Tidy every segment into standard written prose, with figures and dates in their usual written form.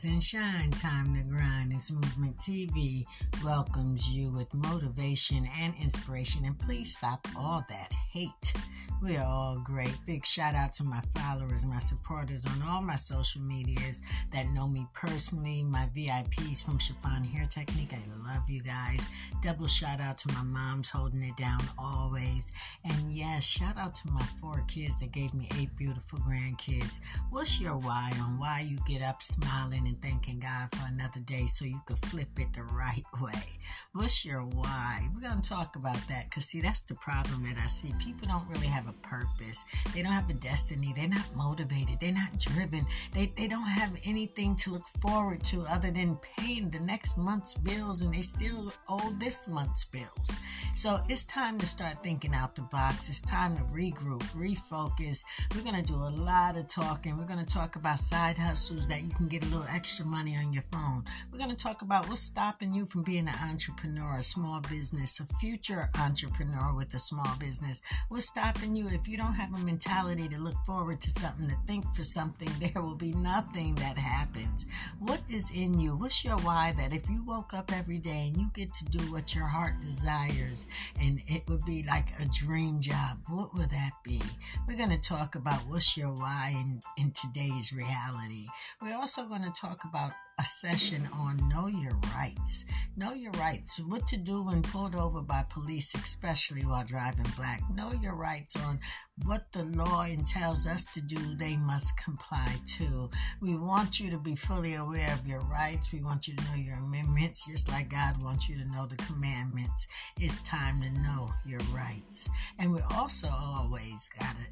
and shine, time to grind. This Movement TV welcomes you with motivation and inspiration. And please stop all that hate. We are all great. Big shout out to my followers, my supporters on all my social medias that know me personally, my VIPs from Chiffon Hair Technique. I love you guys. Double shout out to my moms holding it down always. And yes, shout out to my 4 kids that gave me 8 beautiful grandkids. What's your why on why you get up smiling and thanking God for another day so you could flip it the right way? What's your why? We're going to talk about that because, see, that's the problem that I see. People don't really have a purpose. They don't have a destiny. They're not motivated. They're not driven. They don't have anything to look forward to other than paying the next month's bills, and they still owe this month's bills. So it's time to start thinking out the box. It's time to regroup, refocus. We're going to do a lot of talking. We're going to talk about side hustles that you can get a little extra money on your phone. We're going to talk about what's stopping you from being an entrepreneur, a small business, a future entrepreneur with a small business. What's stopping you if you don't have a mentality to look forward to something, to think for something, there will be nothing that happens. What is in you? What's your why that if you woke up every day and you get to do what your heart desires and it would be like a dream job, what would that be? We're going to talk about what's your why in today's reality. We're also going to talk about a session on know your rights. Know your rights. What to do when pulled over by police, especially while driving black. Know your rights on what the law entails us to do, they must comply to. We want you to be fully aware of your rights. We want you to know your amendments, just like God wants you to know the commandments. It's time to know your rights. And we also always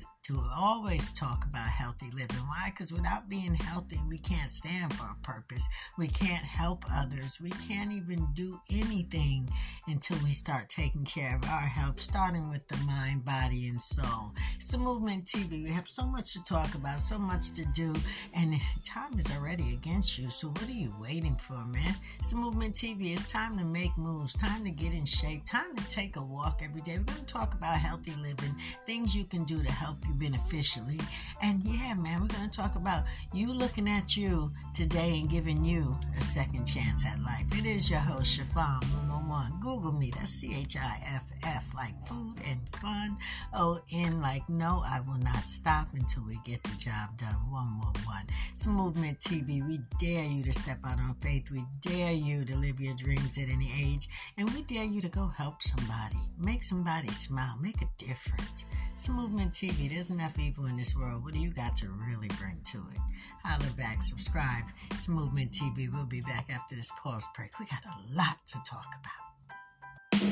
talk about healthy living. Why? Because without being healthy, we can't stand for a purpose. We can't help others. We can't even do anything until we start taking care of our health, starting with the mind, body, and soul. It's a Movement TV. We have so much to talk about, so much to do, and time is already against you. So what are you waiting for, man? It's a Movement TV. It's time to make moves, time to get in shape, time to take a walk every day. We're going to talk about healthy living, things you can do to help you beneficially. And yeah, man, we're going to talk about you looking at you today and giving you a second chance at life. It is your host, Chiffon 111. Google me. That's CHIFF, like food and fun. O-N, like no, I will not stop until we get the job done. 111. It's Movement TV. We dare you to step out on faith. We dare you to live your dreams at any age. And we dare you to go help somebody. Make somebody smile. Make a difference. It's Movement TV. There's enough evil in this world. What do you got to really bring to it? Holler back, subscribe. It's Movement TV. We'll be back after this pause break. We got a lot to talk about.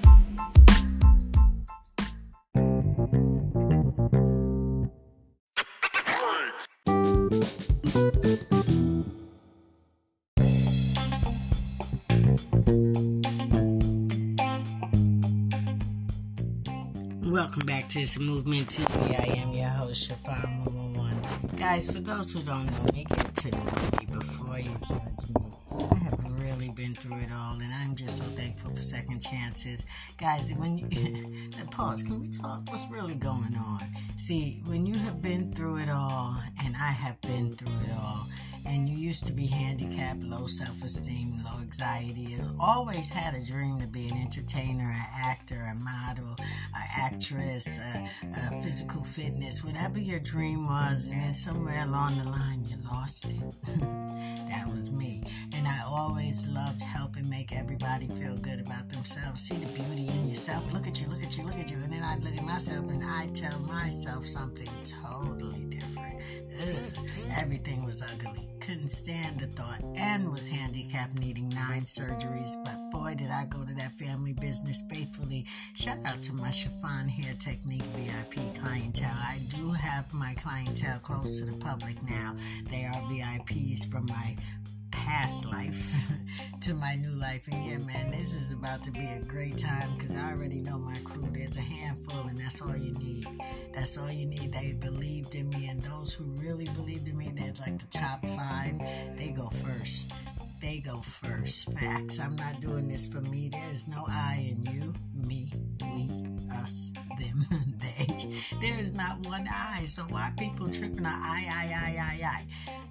Welcome back to this Movement TV. I am your host, Chiffon 111. Guys, for those who don't know me, get to know me before you judge me. I have really been through it all, and I'm just so thankful for second chances. Guys, when you... pause, can we talk? What's really going on? See, when you have been through it all, and I have been through it all, and you used to be handicapped, low self-esteem, low anxiety, you always had a dream to be an entertainer, an actor, a model, an actress, a physical fitness, whatever your dream was, and then somewhere along the line you lost it. That was me. And I always loved helping make everybody feel good about themselves. See the beauty in yourself. Look at you, look at you, look at you. And then I'd look at myself and I'd tell myself something totally different. Everything was ugly. Couldn't stand the thought, and was handicapped, needing 9 surgeries. But boy, did I go to that family business faithfully. Shout out to my Chiffon Hair Technique VIP clientele. I do have my clientele close to the public now. They are VIPs from my past life to my new life. And yeah, man, this is about to be a great time because I already know my crew. There's a handful, and that's all you need. That's all you need. They believed in me, and those who really believed in me, that's like the top 5. They go first. they go first. Facts. I'm not doing this for me. There is no I in you, me, we, us, them, they. There is not one I. So why people tripping on I?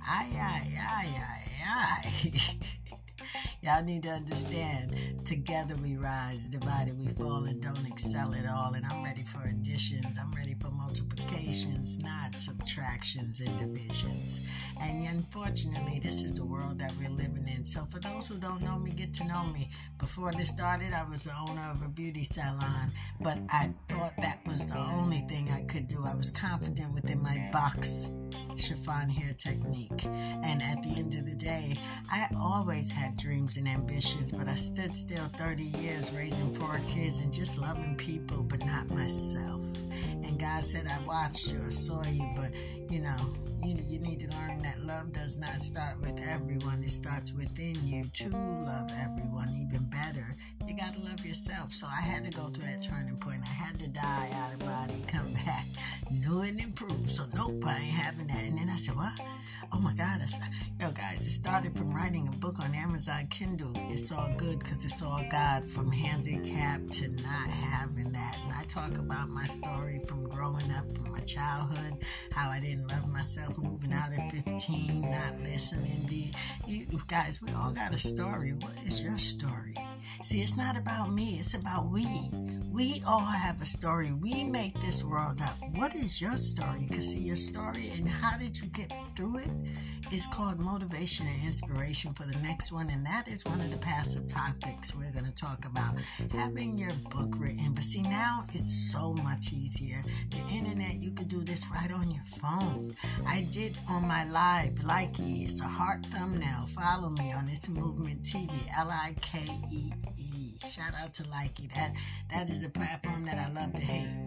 Y'all need to understand, together we rise, divided we fall, and don't excel at all. And I'm ready for additions. I'm ready for multiplications, not subtractions and divisions. And unfortunately, this is the world that we're living in. So for those who don't know me, get to know me. Before this started, I was the owner of a beauty salon, but I thought that was the only thing I could do. I was confident within my box chiffon hair technique, and at the end of the day, I always had dreams and ambitions, but I stood still 30 years raising 4 kids and just loving people, but not myself. And God said, I watched you, I saw you, but you need to learn that love does not start with everyone. It starts within you. To love everyone even better, you got to love yourself. So I had to go through that turning point. I had to die out of body, come back, new and improved. So nope, I ain't having that. And then I said, what? Oh my God. Yo, guys, it started from writing a book on Amazon Kindle. It's all good because it's all God, from handicap to not having that. And I talk about my story from growing up, from my childhood, how I didn't love myself, moving out at 15, not listening. You guys, we all got a story. What is your story? See, it's not about me. It's about we. We all have a story. We make this world up. What is your story? Because see, your story and how did you get through it is called motivation and inspiration for the next one. And that is one of the passive topics we're going to talk about. Having your book written. But see, now it's so much easier. The internet, you can do this right on your phone. I did on my live, Likey. It's a heart thumbnail. Follow me on It's Movement TV, Likee. Shout out to Likey. That is a platform that I love to hate.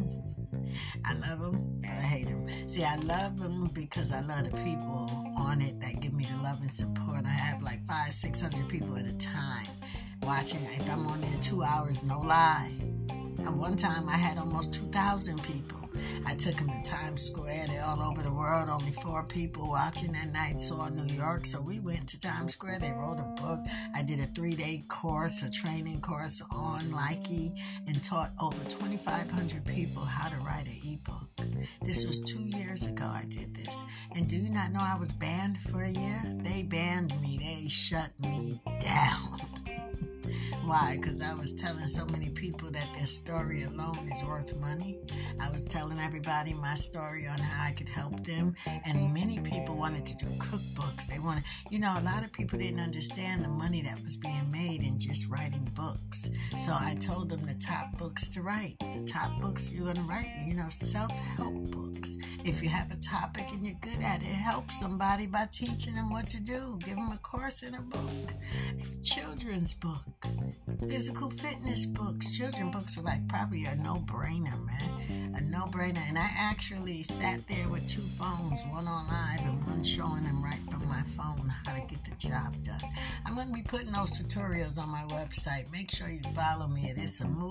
I love them, but I hate them. See, I love them because I love the people on it that give me the love and support. I have like 500-600 people at a time watching. If I'm on there 2 hours, no lie. At one time, I had almost 2,000 people. I took them to Times Square. They're all over the world. Only 4 people watching that night saw New York. So we went to Times Square. They wrote a book. I did a 3-day course, a training course on Likey, and taught over 2,500 people how to write an ebook. This was 2 years ago I did this. And do you not know I was banned for a year? They banned me. They shut me down. Why? Because I was telling so many people that their story alone is worth money. I was telling everybody my story on how I could help them. And many people wanted to do cookbooks. They wanted, a lot of people didn't understand the money that was being made in just writing books. So I told them the top books to write. The top books you're going to write, self-help books. If you have a topic and you're good at it, help somebody by teaching them what to do. Give them a course in a book. Children's book. Physical fitness books. Children books are like probably a no-brainer, man. A no-brainer. And I actually sat there with 2 phones, one on live and one showing them right from my phone how to get the job done. I'm going to be putting those tutorials on my website. Make sure you follow me at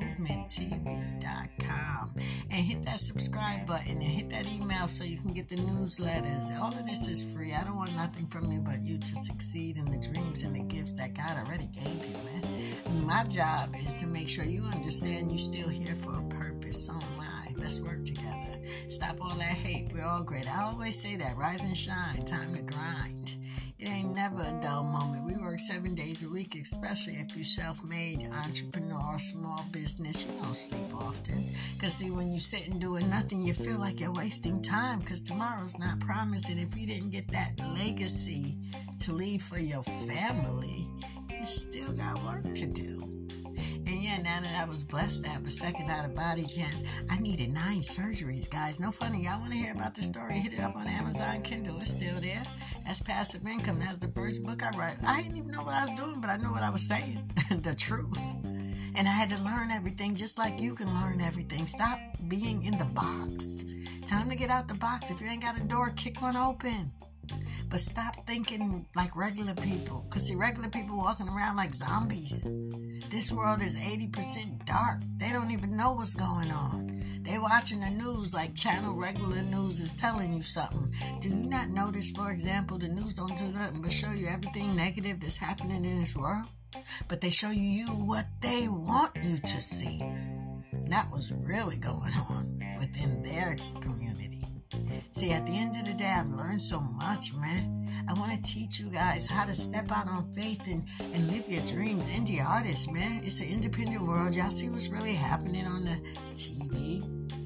itsamovementtv.com and hit that subscribe button and hit that email so you can get the newsletters. All of this is free. I don't want nothing from you but you to succeed in the dreams and the gifts that God already gave you, man. My job is to make sure you understand you're still here for a purpose. So am I. Let's work together. Stop all that hate. We're all great. I always say that. Rise and shine. Time to grind. It ain't never a dull moment. We work 7 days a week, especially if you're self-made, entrepreneur, small business. You don't sleep often. Because, see, when you sit and doing nothing, you feel like you're wasting time because tomorrow's not promised. And if you didn't get that legacy to leave for your family, you still got work to do. And yeah, now that I was blessed to have a second out-of-body chance, I needed 9 surgeries, guys. No funny. Y'all want to hear about the story? Hit it up on Amazon Kindle. It's still there. That's passive income. That's the first book I write. I didn't even know what I was doing, but I know what I was saying. The truth. And I had to learn everything just like you can learn everything. Stop being in the box. Time to get out the box. If you ain't got a door, kick one open. But stop thinking like regular people. Because see, regular people walking around like zombies. This world is 80% dark. They don't even know what's going on. They watching the news like channel regular news is telling you something. Do you not notice, for example, the news don't do nothing but show you everything negative that's happening in this world? But they show you what they want you to see. And that was really going on within their community. See, at the end of the day, I've learned so much, man. I want to teach you guys how to step out on faith and live your dreams. Indie artists, man. It's an independent world. Y'all see what's really happening on the TV?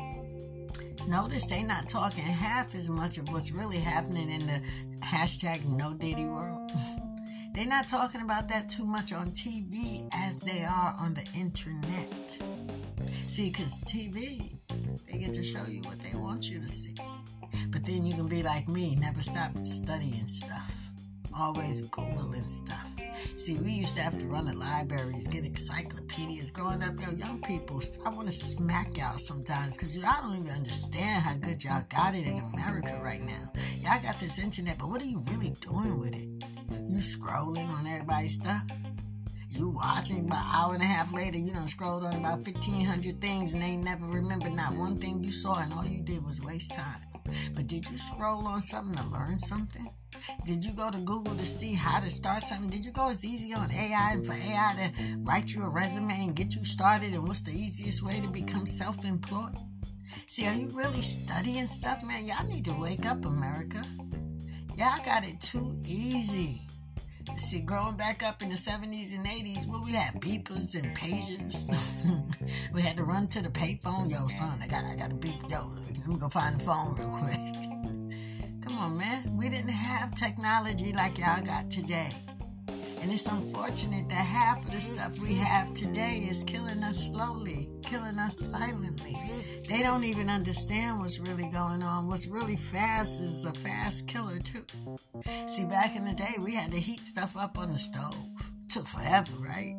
Notice they not talking half as much of what's really happening in the hashtag No Diddy world. They're not talking about that too much on TV as they are on the internet. See, because TV, they get to show you what they want you to see. But then you can be like me, never stop studying stuff. Always Googling stuff. See, we used to have to run the libraries, get encyclopedias. Growing up, young people, I want to smack y'all sometimes because y'all don't even understand how good y'all got it in America right now. Y'all got this internet, but what are you really doing with it? You scrolling on everybody's stuff? You watching, about an hour and a half later, you done scrolled on about 1,500 things and they never remembered not one thing you saw and all you did was waste time. But did you scroll on something to learn something? Did you go to Google to see how to start something? Did you go as easy on AI and for AI to write you a resume and get you started and what's the easiest way to become self-employed? See, are you really studying stuff, man? Y'all need to wake up, America. Y'all got it too easy. See, growing back up in the 70s and 80s, we had beepers and pagers. We had to run to the payphone. Yo, son, I got a beep. Yo, let me go find the phone real quick. Come on, man. We didn't have technology like y'all got today. And it's unfortunate that half of the stuff we have today is killing us slowly, killing us silently. They don't even understand what's really going on. What's really fast is a fast killer, too. See, back in the day, we had to heat stuff up on the stove. Took forever, right?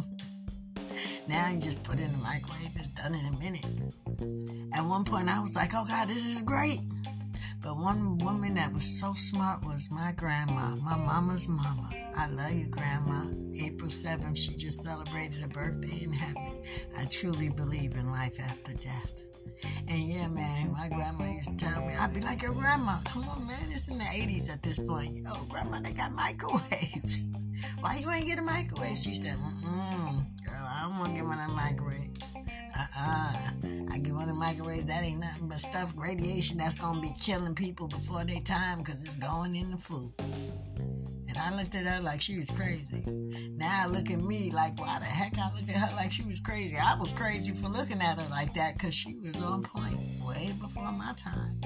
Now you just put it in the microwave. It's done in a minute. At one point, I was like, oh, God, this is great. But one woman that was so smart was my grandma, my mama's mama. I love you, Grandma. April 7th, she just celebrated her birthday in heaven. I truly believe in life after death. And yeah, man, my grandma used to tell me, I'd be like, your grandma, come on, man, it's in the 80s at this point. Yo, Grandma, they got microwaves. Why you ain't get a microwave? She said, girl, I don't want to get one of the microwaves. I get one of the microwaves, that ain't nothing but stuff, radiation that's going to be killing people before their time because it's going in the food. And I looked at her like she was crazy. Now I look at me like, why the heck I look at her like she was crazy? I was crazy for looking at her like that because she was on point way before my time.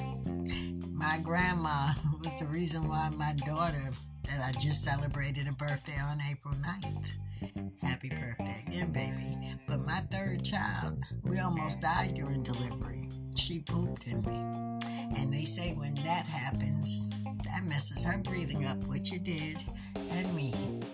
My grandma was the reason why my daughter, that I just celebrated a birthday on April 9th. Happy birthday again, baby. But my third child, we almost died during delivery. She pooped in me. And they say when that happens, that messes her breathing up, which it did, and me.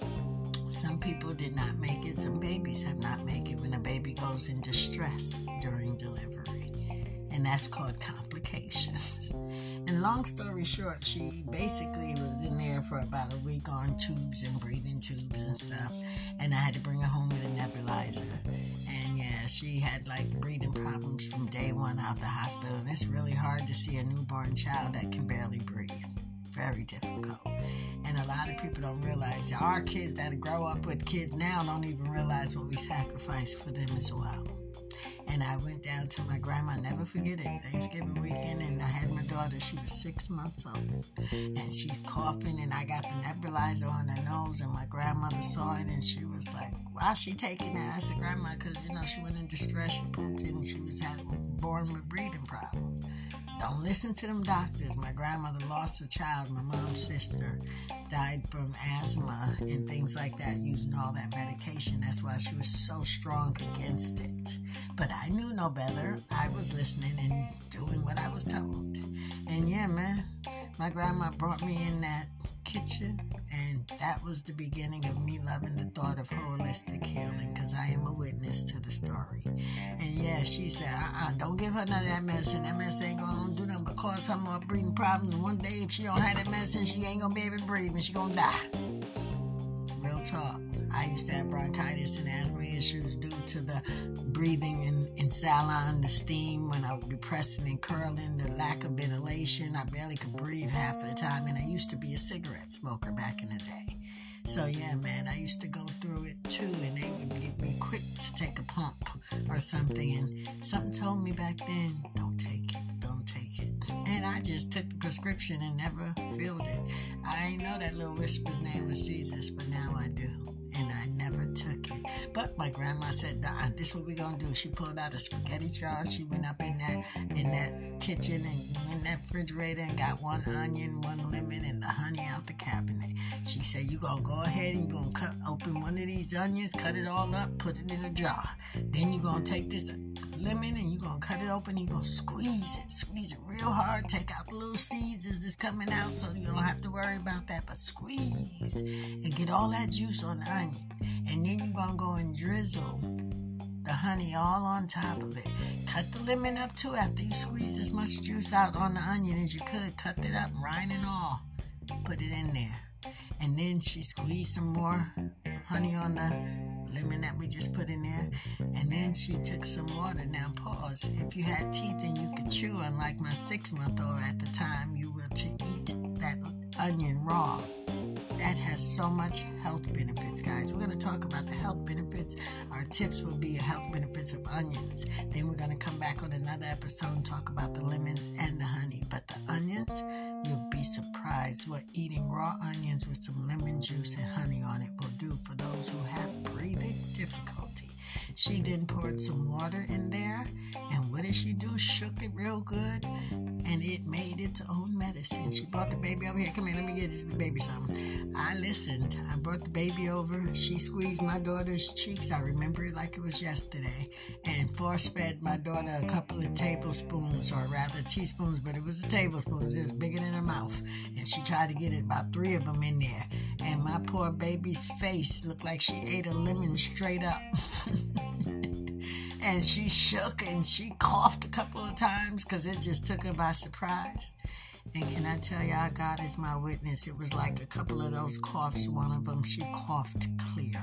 Some people did not make it. Some babies have not made it when a baby goes in distress during delivery. And that's called complications. And long story short, she basically was in there for about a week on tubes and breathing tubes and stuff. And I had to bring her home with a nebulizer. And yeah, she had like breathing problems from day one out the hospital. And it's really hard to see a newborn child that can barely breathe. Very difficult. And a lot of people don't realize, our kids that grow up with kids now don't even realize what we sacrifice for them as well. And I went down to my grandma, never forget it, Thanksgiving weekend, and I had my daughter, she was 6 months old, and she's coughing, and I got the nebulizer on her nose, and my grandmother saw it, and she was like, why is she taking that? I said, Grandma, because, she went in distress, she pooped, and she was born with breathing problems. Don't listen to them doctors. My grandmother lost a child. My mom's sister died from asthma and things like that, using all that medication. That's why she was so strong against it. But I knew no better. I was listening and doing what I was told. And yeah, man, my grandma brought me in that kitchen, and that was the beginning of me loving the thought of holistic healing, because I am a witness to the story. And yeah, she said, don't give her none of that medicine. That medicine ain't gonna do nothing but cause her more breathing problems. And one day, if she don't have that medicine, she ain't gonna be able to breathe, and she gonna die. Real talk. I used to have bronchitis and asthma issues due to the breathing in Salon, the steam, when I would be pressing and curling, the lack of ventilation. I barely could breathe half of the time, and I used to be a cigarette smoker back in the day. So yeah, man, I used to go through it too, and they would get me quick to take a pump or something, and something told me back then, don't take it. And I just took the prescription and never filled it. I didn't know that little whisper's name was Jesus, but now I do. And I never took it. But my grandma said, nah, this is what we're going to do. She pulled out a spaghetti jar. She went up in that kitchen and in that refrigerator and got one onion, one lemon, and the honey out the cabinet. She said, you're going to go ahead and you're going to cut open one of these onions, cut it all up, put it in a jar. Then you're going to take this lemon and you're going to cut it open. You're going to squeeze it real hard. Take out the little seeds as it's coming out so you don't have to worry about that. But squeeze and get all that juice on the onion. And then you're going to go and drizzle the honey all on top of it. Cut the lemon up too after you squeeze as much juice out on the onion as you could. Cut it up, rind and all. Put it in there. And then she squeezed some more honey on the lemon that we just put in there. And then she took some water. Now pause. If you had teeth and you could chew, unlike my 6-month-old at the time, you were to eat that onion raw. That has so much health benefits, guys. We're going to talk about the health benefits. Our tips will be health benefits of onions. Then we're going to come back on another episode and talk about the lemons and the honey. But the onions, you'll be surprised what eating raw onions with some lemon juice and honey on it will do for those who have breathing difficulty. She then poured some water in there, and what did she do? Shook it real good, and it made its own medicine. She brought the baby over here. Come here, let me get this baby something. I listened. I brought the baby over. She squeezed my daughter's cheeks. I remember it like it was yesterday, and force-fed my daughter a couple of tablespoons, or rather teaspoons, but it was a tablespoon. It was bigger than her mouth, and she tried to get it, about 3 of them in there, and my poor baby's face looked like she ate a lemon straight up. And she shook and she coughed a couple of times because it just took her by surprise. And can I tell y'all, God is my witness, it was like a couple of those coughs. One of them, she coughed clear.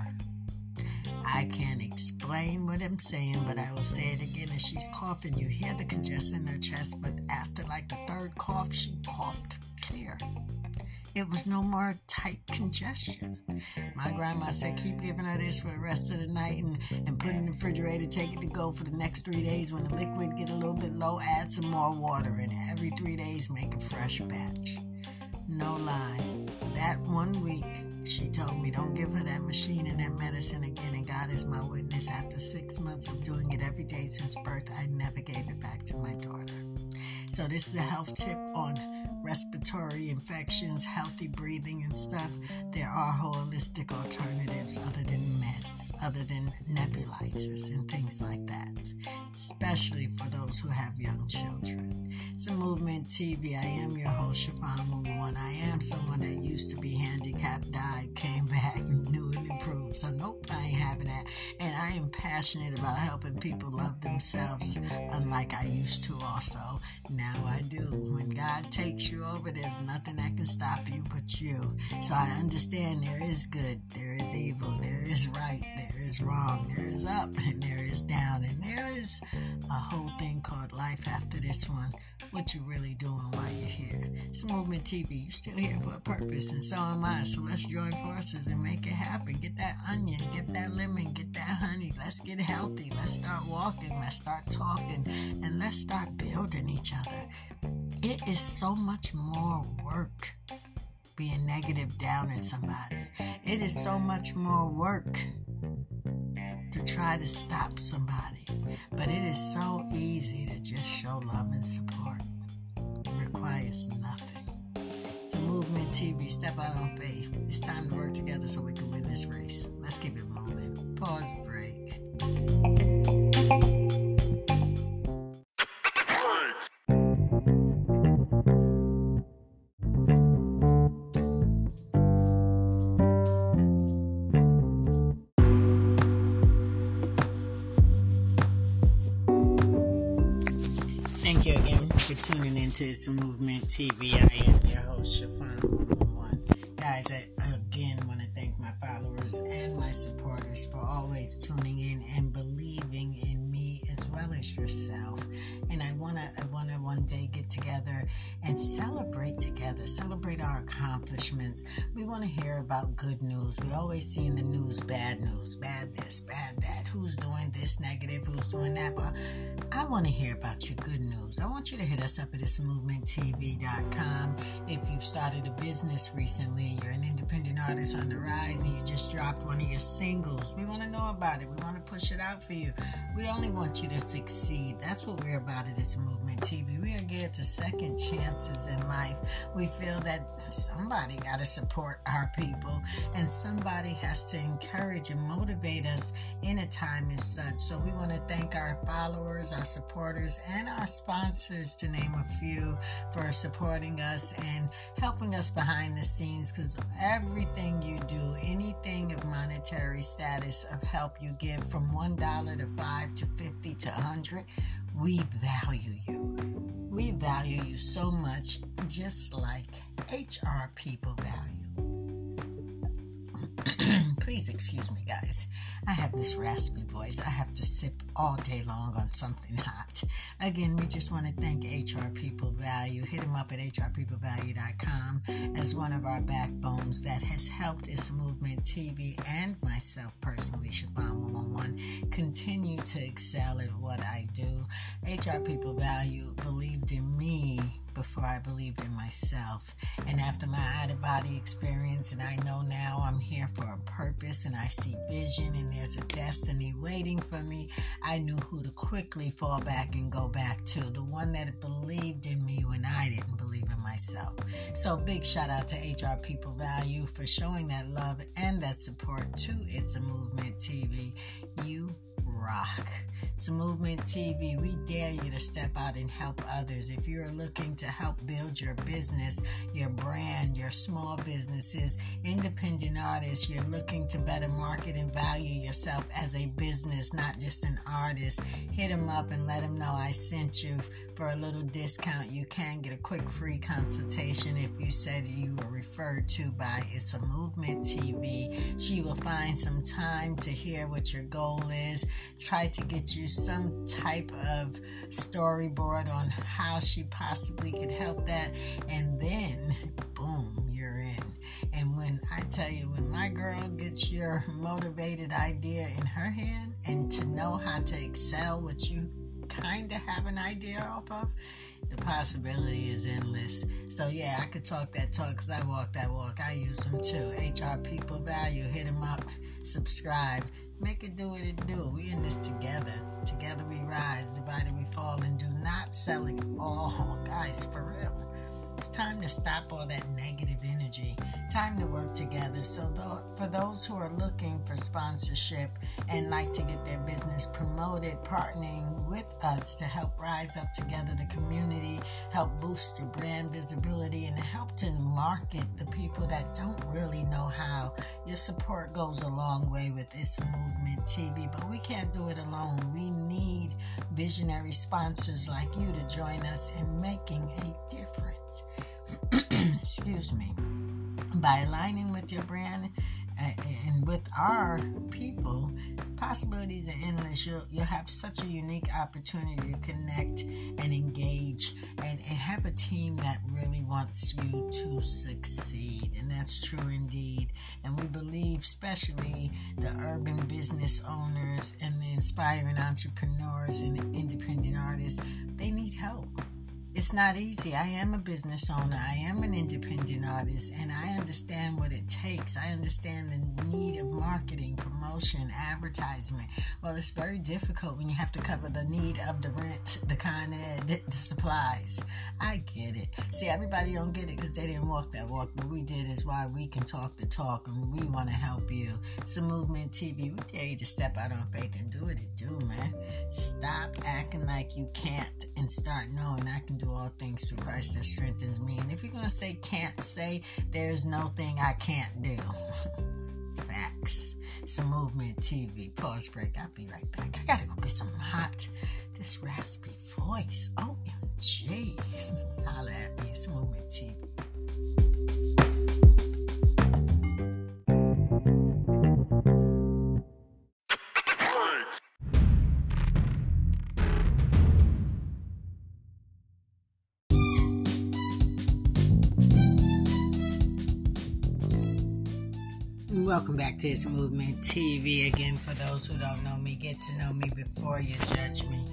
I can't explain what I'm saying, but I will say it again. As she's coughing, you hear the congestion in her chest, but after like the 3rd cough, she coughed clear. It was no more tight congestion. My grandma said, keep giving her this for the rest of the night and put it in the refrigerator, take it to go for the next 3 days. When the liquid get a little bit low, add some more water in it. Every 3 days, make a fresh batch. No lie. That 1 week, she told me, don't give her that machine and that medicine again. And God is my witness. After 6 months of doing it every day since birth, I never gave it back to my daughter. So this is a health tip on respiratory infections, healthy breathing and stuff. There are holistic alternatives other than meds, other than nebulizers and things like that, especially for those who have young children. It's a Movement TV. I am your host, Chiffon Movie One. I am someone that used to be handicapped, died, came back, new and improved. So nope, I ain't having that. And I am passionate about helping people love themselves, unlike I used to also. Now I do. When God takes you over, there's nothing that can stop you but you. So I understand there is good, there is evil, there is right, there is wrong, there is up, and there is down, and there is a whole thing called life after this one. What you really doing while you're here? It's Movement TV. You're still here for a purpose, and so am I. So let's join forces and make it happen. Get that onion, get that lemon, get that honey. Let's get healthy. Let's start walking. Let's start talking, and let's start building each other. It is so much more work being negative down at somebody. It is so much more work to try to stop somebody. But it is so easy to just show love and support. It requires nothing. It's a Movement TV. Step out on faith. It's time to work together so we can win this race. Let's keep it moving. Pause, break. Thank you again for tuning into Some Movement TV. I am your host, Chiffon One. Guys, I again want to thank my followers and my supporters for always tuning in and believing in well as yourself. And I wanna one day get together and celebrate together, celebrate our accomplishments. We want to hear about good news. We always see in the news, bad this, bad that. Who's doing this negative? Who's doing that? But I want to hear about your good news. I want you to hit us up at thismovementtv.com. If you've started a business recently, you're an independent artist on the rise, and you just dropped one of your singles, we want to know about it. We want to push it out for you. We only want you to succeed. That's what we're about at This Movement TV. We are geared to second chances in life. We feel that somebody got to support our people, and somebody has to encourage and motivate us in a time as such. So we want to thank our followers, our supporters, and our sponsors, to name a few, for supporting us and helping us behind the scenes, because everything you do, anything of monetary status of help you give, from $1 to $5 to $50 to $100, we value you. We value you so much, just like HR people value. Please excuse me, guys. I have this raspy voice. I have to sip all day long on something hot. Again, we just want to thank HR People Value. Hit them up at hrpeoplevalue.com as one of our backbones that has helped This Movement TV and myself personally, Siobhan 111, continue to excel at what I do. HR People Value believed in me before I believed in myself. And after my out-of-body experience, and I know now I'm here for a purpose, and I see vision, and there's a destiny waiting for me, I knew who to quickly fall back and go back to. The one that believed in me when I didn't believe in myself. So big shout out to HR People Value for showing that love and that support to It's a Movement TV. You rock. It's a Movement TV. We dare you to step out and help others. If you're looking to help build your business, your brand, your small businesses, independent artists, you're looking to better market and value yourself as a business, not just an artist, hit them up and let them know I sent you. For a little discount, you can get a quick free consultation if you said you were referred to by It's a Movement TV. She will find some time to hear what your goal is, try to get you some type of storyboard on how she possibly could help that, and then boom, you're in. And when I tell you, when my girl gets your motivated idea in her hand, and to know how to excel what you kind of have an idea off of, the possibility is endless. So yeah, I could talk that talk because I walk that walk. I use them too. HR People Value. Hit them up. Subscribe. Make it do what it do. We in this together. Together we rise. Divided we fall. And do not sell it all. Guys, for real. It's time to stop all that negative energy. Time to work together. So for those who are looking for sponsorship and like to get their business promoted, partnering with us to help rise up together the community, help boost your brand visibility, and help to market the people that don't really know how, your support goes a long way with This Movement TV. But we can't do it alone. We need visionary sponsors like you to join us in making a difference. Excuse me. By aligning with your brand and with our people, possibilities are endless. You'll have such a unique opportunity to connect and engage and have a team that really wants you to succeed. And that's true indeed. And we believe, especially the urban business owners and the inspiring entrepreneurs and independent artists, they need help. It's not easy. I am a business owner. I am an independent artist, and I understand what it takes. I understand the need of marketing, promotion, advertisement. Well, it's very difficult when you have to cover the need of the rent, the Con Ed, the supplies. I get it. See, everybody don't get it because they didn't walk that walk, but we did. Is why we can talk the talk, and we want to help you. It's a Movement TV. We dare you to step out on faith and do what it do, man. Stop acting like you can't and start knowing I can do all things through Christ that strengthens me. And if you're going to say can't say, there's no thing I can't do. Facts. It's a Movement TV. Pause break. I'll be right back. I got to go get some hot. This raspy voice. OMG. Holla at me. It's Movement TV. Welcome back to It's Movement TV. Again, for those who don't know me, get to know me before you judge me.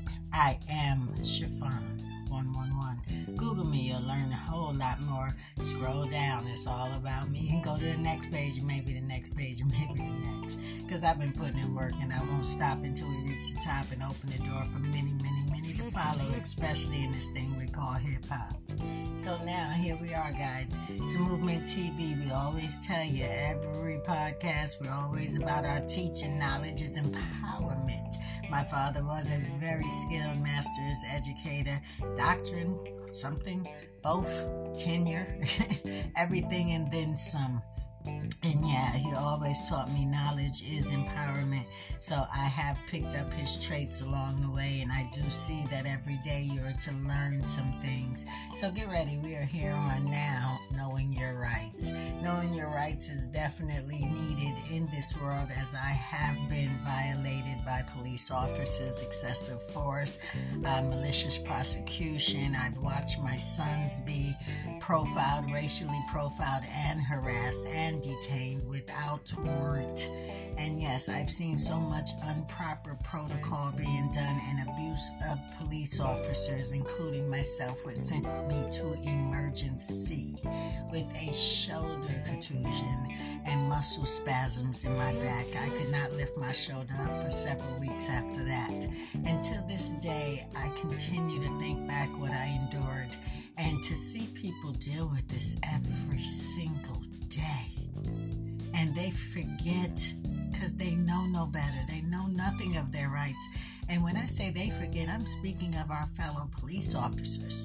I am Chiffon 111. Google me, you'll learn a whole lot more. Scroll down, it's all about me. And go to the next page, and maybe the next page, and maybe the next. Because I've been putting in work, and I won't stop until we reach the top and open the door for many, many, many to follow, especially in this thing we call hip-hop. So now, here we are, guys. It's a Movement TV. We always tell you, every podcast, we're always about our teaching. Knowledge is empowerment. My father was a very skilled master's educator, doctrine, something, both, tenure, everything, and then some. And yeah, he always taught me knowledge is empowerment. So I have picked up his traits along the way, and I do see that every day you're to learn some things. So get ready. We are here on now, Knowing Your Rights. Knowing your rights is definitely needed in this world, as I have been violated by police officers, excessive force, malicious prosecution. I've watched my sons be profiled, racially profiled, and harassed and detained without warrant. And yes, I've seen so much improper protocol being done and abuse of police officers, including myself, which sent me to emergency with a shoulder contusion and muscle spasms in my back. I could not lift my shoulder up for several weeks after that. Until this day, I continue to think back what I endured, and to see people deal with this every single day. And they forget, because they know no better. They know nothing of their rights. And when I say they forget, I'm speaking of our fellow police officers.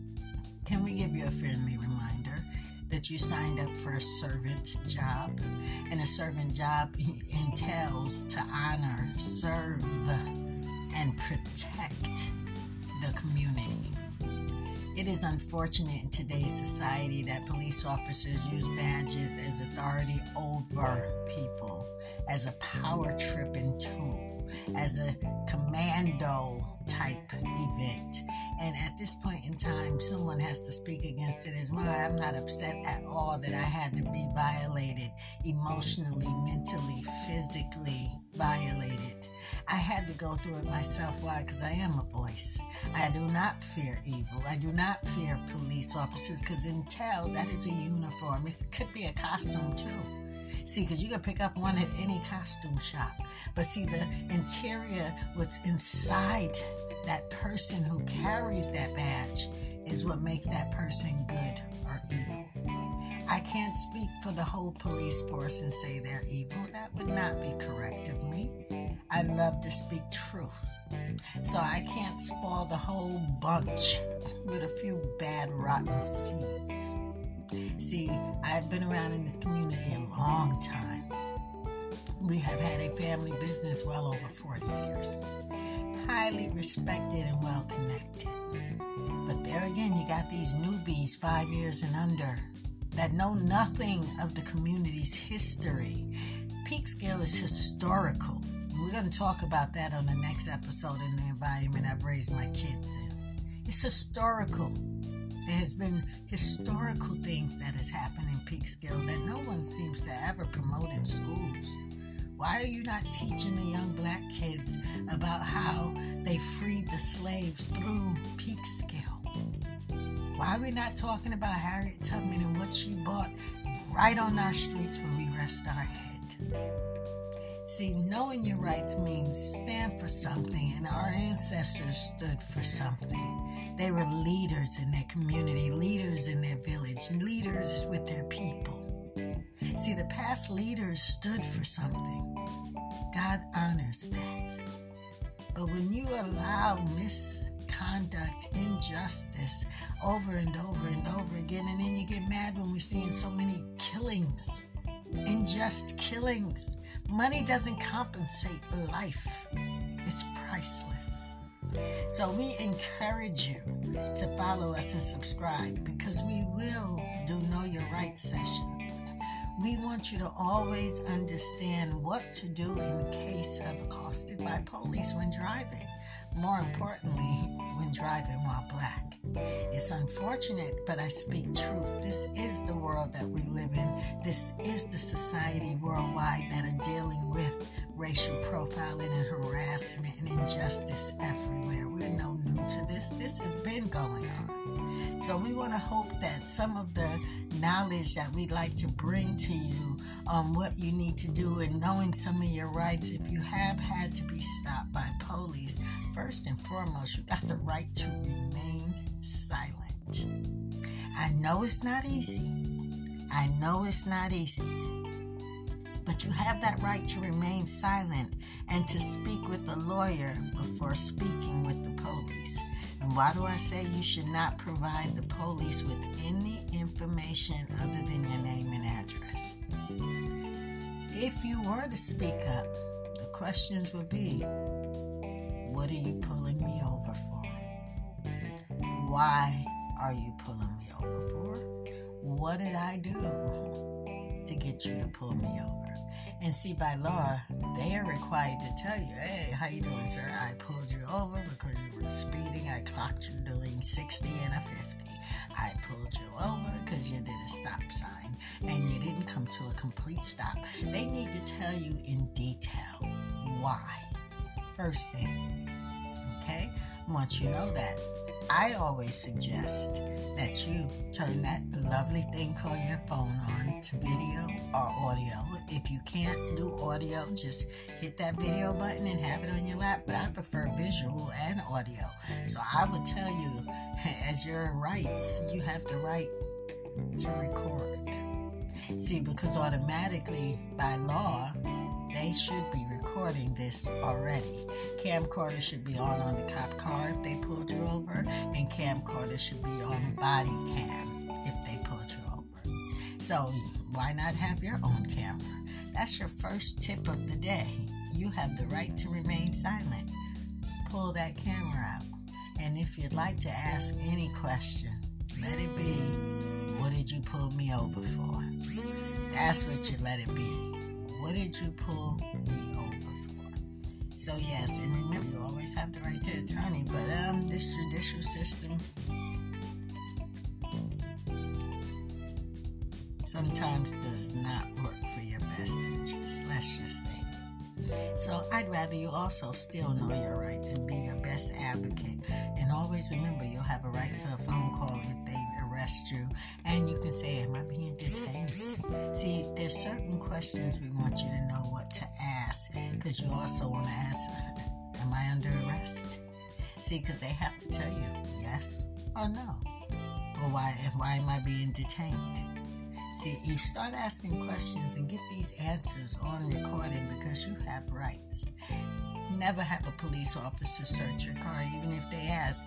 Can we give you a friendly reminder that you signed up for a servant job? And a servant job entails to honor, serve, and protect the community. It is unfortunate in today's society that police officers use badges as authority over people, as a power-tripping tool, as a commando type event. And at this point in time, someone has to speak against it as well. I'm not upset at all that I had to be violated, emotionally, mentally, physically violated. I had to go through it myself. Why? Because I am a voice. I do not fear evil. I do not fear police officers, because until that is a uniform. It could be a costume too. See, because you can pick up one at any costume shop. But see, the interior, what's inside that person who carries that badge, is what makes that person good or evil. I can't speak for the whole police force and say they're evil. That would not be correct of me. I love to speak truth. So I can't spoil the whole bunch with a few bad, rotten seeds. See, I've been around in this community a long time. We have had a family business well over 40 years. Highly respected and well connected. But there again, you got these newbies 5 years and under that know nothing of the community's history. Peekskill is historical. We're going to talk about that on the next episode in the environment I've raised my kids in. It's historical. There has been historical things that has happened in Peekskill that no one seems to ever promote in schools. Why are you not teaching the young black kids about how they freed the slaves through Peekskill? Why are we not talking about Harriet Tubman and what she bought right on our streets where we rest our head? See, knowing your rights means stand for something, and our ancestors stood for something. They were leaders in their community, leaders in their village, leaders with their people. See, the past leaders stood for something. God honors that. But when you allow misconduct, injustice over and over and over again, and then you get mad when we're seeing so many killings, unjust killings. Money doesn't compensate life. It's priceless. So we encourage you to follow us and subscribe, because we will do Know Your Rights sessions. We want you to always understand what to do in case of accosted by police when driving. more importantly, when driving while black. It's unfortunate, but I speak truth. This is the world that we live in. This is the society worldwide that are dealing with racial profiling and harassment and injustice everywhere. We're no new to this. This has been going on. So we want to hope that some of the knowledge that we'd like to bring to you on what you need to do and knowing some of your rights, if you have had to be stopped by police, first and foremost, you got the right to remain silent. I know it's not easy. But you have that right to remain silent and to speak with a lawyer before speaking with the police. And why do I say you should not provide the police with any information other than your name and address? If you were to speak up, the questions would be, what are you pulling me over for? Why are you pulling me over for? What did I do to get you to pull me over? And see, by law, they are required to tell you, hey, how you doing, sir? I pulled you over because you were speeding. I clocked you doing 60 and a 50. I pulled you over because you did a stop sign and you didn't come to a complete stop. They need to tell you in detail why. First thing, okay? Once you know that, I always suggest that you turn that lovely thing called your phone on to video or audio. If you can't do audio, just hit that video button and have it on your lap. But I prefer visual and audio. So I would tell you, as your rights, you have the right to record. See, because automatically, by law, they should be recording this already. Camcorder should be on the cop car if they pulled you over, and camcorder should be on body cam if they pulled you over. So why not have your own camera? That's your first tip of the day. You have the right to remain silent. Pull that camera out. And if you'd like to ask any question, let it be, what did you pull me over for? That's what you let it be. What did you pull me over for? So yes, and remember, you always have the right to attorney, but this judicial system sometimes does not work for your best interest, let's just say. So I'd rather you also still know your rights and be your best advocate. And always remember, you'll have a right to a phone call if they arrest you. And you can say, am I being detained? See, there's certain questions we want you to know what to ask. Because you also want to ask, am I under arrest? See, because they have to tell you yes or no. Or why am I being detained? See, you start asking questions and get these answers on recording because you have rights. Never have a police officer search your car, even if they ask,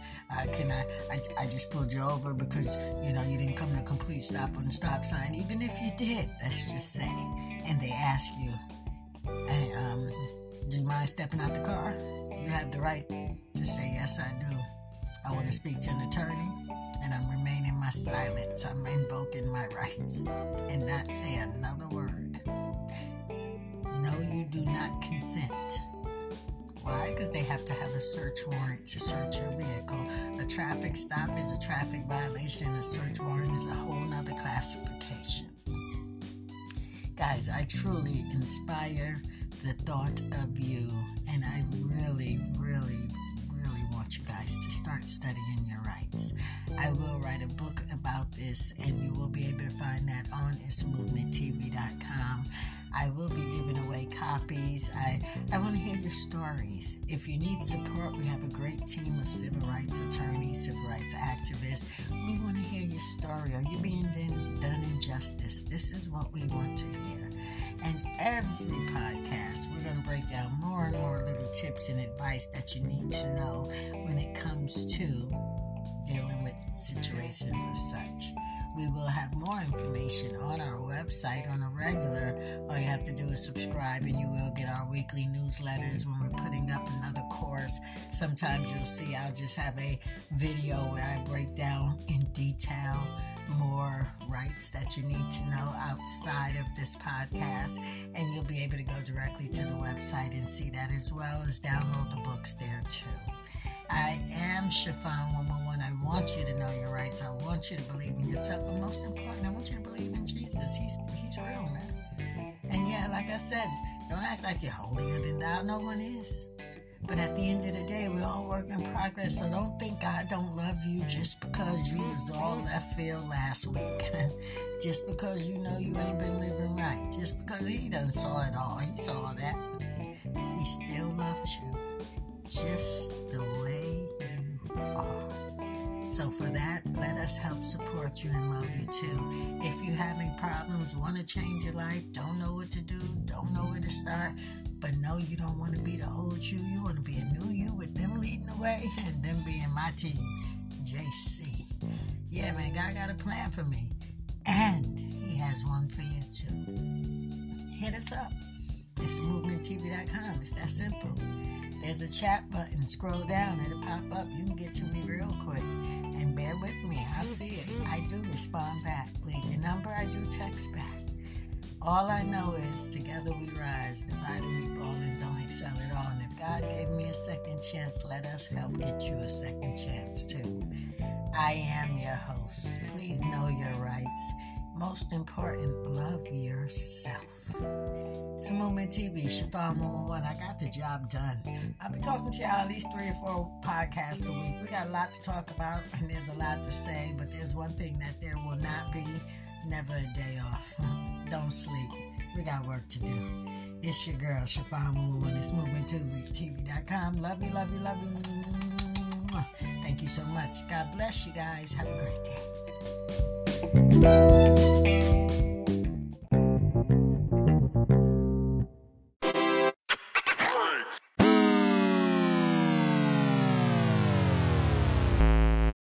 I just pulled you over because, you didn't come to a complete stop on the stop sign. Even if you did, let's just say, and they ask you, hey, do you mind stepping out the car? You have the right to say, yes, I do. I want to speak to an attorney. And I'm remaining my silence. I'm invoking my rights and not say another word. No, you do not consent. Why? Because they have to have a search warrant to search your vehicle. A traffic stop is a traffic violation. A search warrant is a whole nother classification. Guys, I truly inspire the thought of you, and I really, really, really want you guys to start studying your rights. I will write a book about this, and you will be able to find that on itsmovementtv.com. I will be giving away copies. I want to hear your stories. If you need support, we have a great team of civil rights attorneys, civil rights activists. We want to hear your story. Are you being done injustice? This is what we want to hear. And every podcast, we're going to break down more and more little tips and advice that you need to know when it comes to dealing with situations as such. We will have more information on our website on a regular. All you have to do is subscribe, and you will get our weekly newsletters when we're putting up another course. Sometimes you'll see I'll just have a video where I break down in detail more rights that you need to know outside of this podcast, and you'll be able to go directly to the website and see that, as well as download the books there too. I am Chiffon 111. I want you to know your rights. I want you to believe in yourself. But most important, I want you to believe in Jesus. He's real, man. And yeah, like I said, don't act like you're holier than thou. No one is. But at the end of the day, we're all work in progress. So don't think God don't love you just because you was all left field last week. Just because you know you ain't been living right. Just because he done saw it all. He saw that. He still loves you. Just the way you are. So for that, let us help support you and love you too. If you're having problems, want to change your life, don't know what to do, don't know where to start, but no, you don't want to be the old you. You want to be a new you with them leading the way and them being my team, JC. Yeah, man, God got a plan for me. And he has one for you too. Hit us up. It's movementtv.com. It's that simple. There's a chat button. Scroll down. It'll pop up. You can get to me real quick. And bear with me. I see it. I do respond back. Leave your number. I do text back. All I know is together we rise. Divided we fall and don't excel at all. And if God gave me a second chance, let us help get you a second chance too. I am your host. Please know your rights. Most important, love yourself. It's Movement TV, Chiffon 111. I got the job done. I'll be talking to y'all at least 3 or 4 podcasts a week. We got a lot to talk about, and there's a lot to say, but there's one thing that there will not be, never a day off. Don't sleep. We got work to do. It's your girl, Chiffon 111. It's movementtv.com. Love you, love you, love you. Thank you so much. God bless you guys. Have a great day.